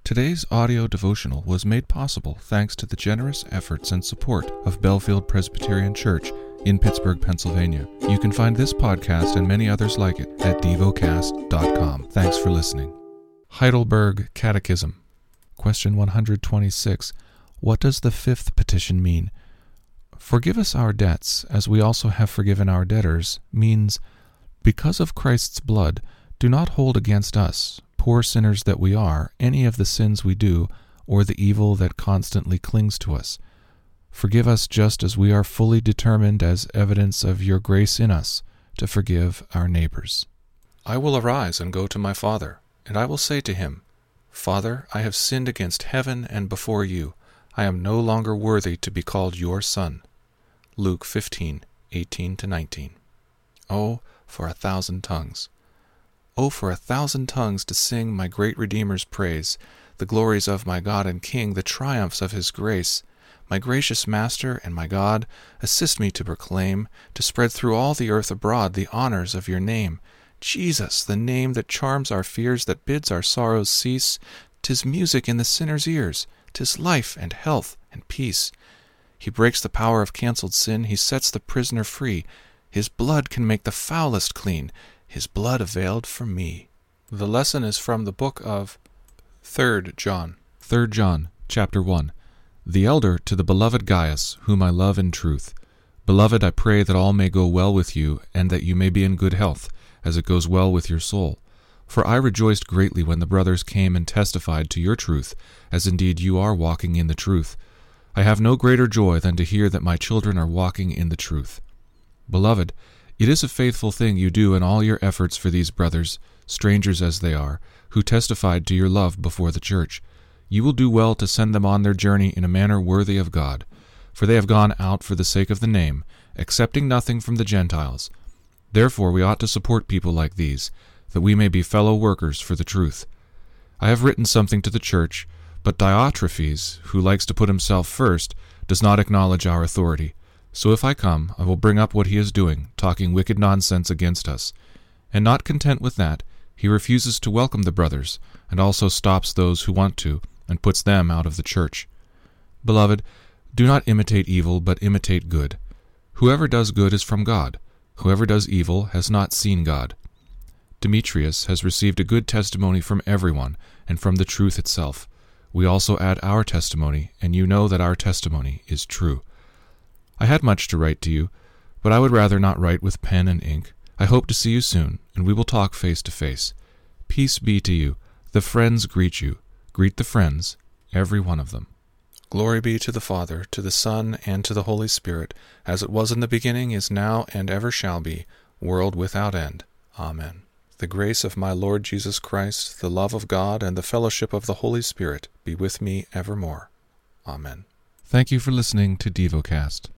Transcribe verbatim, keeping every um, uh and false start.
Today's audio devotional was made possible thanks to the generous efforts and support of Bellefield Presbyterian Church in Pittsburgh, Pennsylvania. You can find this podcast and many others like it at devocast dot com. Thanks for listening. Heidelberg Catechism. Question one hundred twenty-six. What does the fifth petition mean? Forgive us our debts, as we also have forgiven our debtors, means, because of Christ's blood, do not hold against us, poor sinners that we are, any of the sins we do, or the evil that constantly clings to us. Forgive us just as we are fully determined, as evidence of your grace in us, to forgive our neighbors. I will arise and go to my Father, and I will say to him, Father, I have sinned against heaven and before you. I am no longer worthy to be called your son. Luke fifteen, eighteen to nineteen. Oh, for a thousand tongues. Oh, for a thousand tongues to sing my great Redeemer's praise, the glories of my God and King, the triumphs of his grace. My gracious Master and my God, assist me to proclaim, to spread through all the earth abroad the honors of your name. Jesus, the name that charms our fears, that bids our sorrows cease. 'Tis music in the sinner's ears, 'tis life and health and peace. He breaks the power of cancelled sin, he sets the prisoner free. His blood can make the foulest clean, his blood availed for me. The lesson is from the book of Third John. Third John, chapter one. The elder to the beloved Gaius, whom I love in truth. Beloved, I pray that all may go well with you, and that you may be in good health, as it goes well with your soul. For I rejoiced greatly when the brothers came and testified to your truth, as indeed you are walking in the truth. I have no greater joy than to hear that my children are walking in the truth. Beloved, it is a faithful thing you do in all your efforts for these brothers, strangers as they are, who testified to your love before the church. You will do well to send them on their journey in a manner worthy of God, for they have gone out for the sake of the name, accepting nothing from the Gentiles. Therefore we ought to support people like these, that we may be fellow workers for the truth. I have written something to the church, but Diotrephes, who likes to put himself first, does not acknowledge our authority. So if I come, I will bring up what he is doing, talking wicked nonsense against us. And not content with that, he refuses to welcome the brothers, and also stops those who want to, and puts them out of the church. Beloved, do not imitate evil, but imitate good. Whoever does good is from God. Whoever does evil has not seen God. Demetrius has received a good testimony from everyone, and from the truth itself. We also add our testimony, and you know that our testimony is true. I had much to write to you, but I would rather not write with pen and ink. I hope to see you soon, and we will talk face to face. Peace be to you. The friends greet you. Greet the friends, every one of them. Glory be to the Father, to the Son, and to the Holy Spirit, as it was in the beginning, is now, and ever shall be, world without end. Amen. The grace of my Lord Jesus Christ, the love of God, and the fellowship of the Holy Spirit be with me evermore. Amen. Thank you for listening to DevoCast.